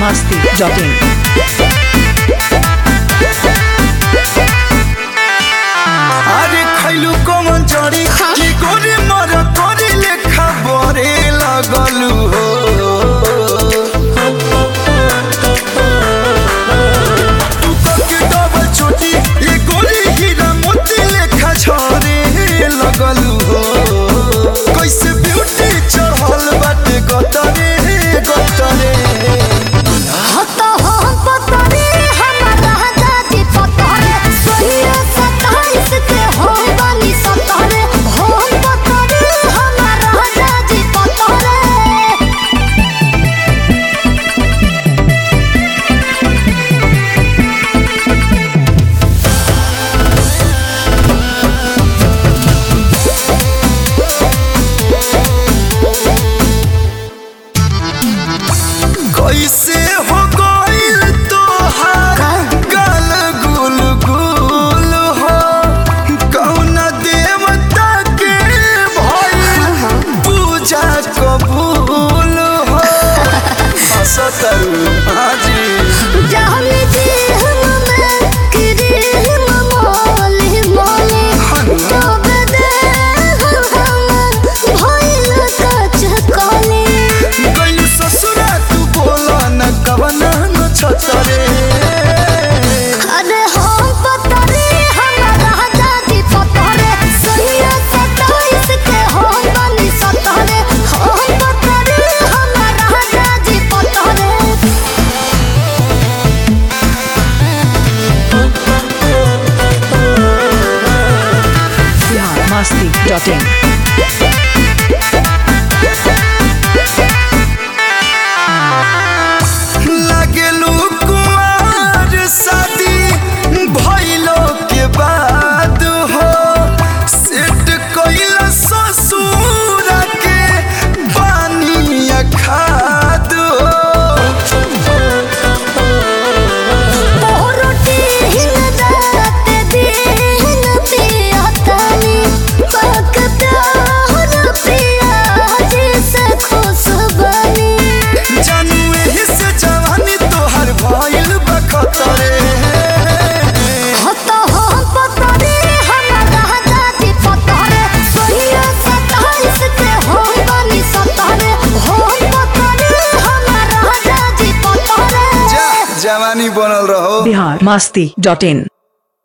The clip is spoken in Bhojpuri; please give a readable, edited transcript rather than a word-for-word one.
biharmasti.in अरे खैलू कौन चढ़ी की गोरी मर करी लेखा बरे लगलू हो तू के डबल चोटी ये गोरी हीरा मोती लेखा झरे लगलू हो कैसे ब्यूटी चढ़ल बाटे गतरे गतरे कैसे हो गइल तोहार गाल गुल गुल हो कौन देवता के भइल पूजा कबूल हो हसतरू हाजी छतरे अरे हम पतरे हमारा दादी पतरे सैया 27 के हम बनी सतरे हम पतरे हमारा दादी पतरे biharmasti.in लागेलू कुमार शादी भइलो के बाद हो सेट कइला ससुर के पानी खाद रोटी हिल जाते दिन पिया तानी बकता हर पिया जैसे खुश बनी जानू एही से जवानी तोहर भइल बखतरे हतो हम पतरे हमारा दादी पतरे सैया 27 के हम बनी सतरे हम पतरे हमारा दादी पतरे जवानी बनल रहो biharmasti.in